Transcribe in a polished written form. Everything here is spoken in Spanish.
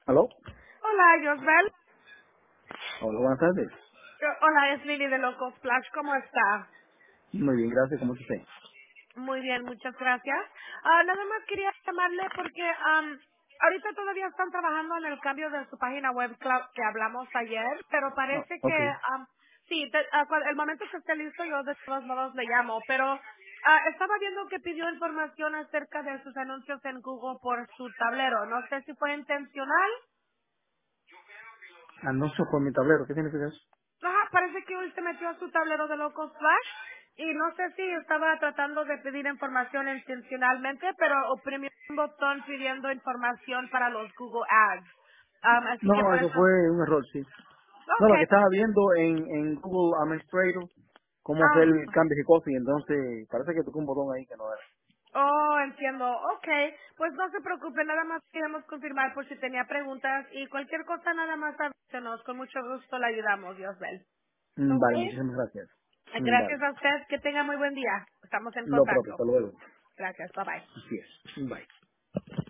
¿Aló? Hola, Josbel. Hola, buenas tardes. Hola, es Lili de Locos Flash. ¿Cómo está? Muy bien, gracias. ¿Cómo está usted? Muy bien, muchas gracias. Nada más quería llamarle porque ahorita todavía están trabajando en el cambio de su página web que hablamos ayer, pero Oh, parece ok. que sí, el momento que esté listo yo de todos modos le llamo, pero estaba viendo que pidió información acerca de sus anuncios en Google por su tablero. No sé si fue intencional. Anuncio por mi tablero. ¿Qué significa eso? Ajá, parece que hoy se metió a su tablero de locos Flash y no sé si estaba tratando de pedir información intencionalmente, pero oprimió un botón pidiendo información para los Google Ads. Así que No, por eso eso, fue un error, sí. No, lo que okay. estaba viendo en Google Administrator, cómo hacer Ah, cambios y cosas, y entonces parece que tocó un botón ahí que no era. oh, entiendo. Okay, pues no se preocupe, nada más queremos confirmar por si tenía preguntas y cualquier cosa nada más avísenos. Con mucho gusto le ayudamos, Diosbel. Vale, Okay. muchísimas gracias. Gracias Vale. a usted, que tenga muy buen día. Estamos en Lo propio, contacto. hasta luego. Gracias, bye bye. Así es. Bye.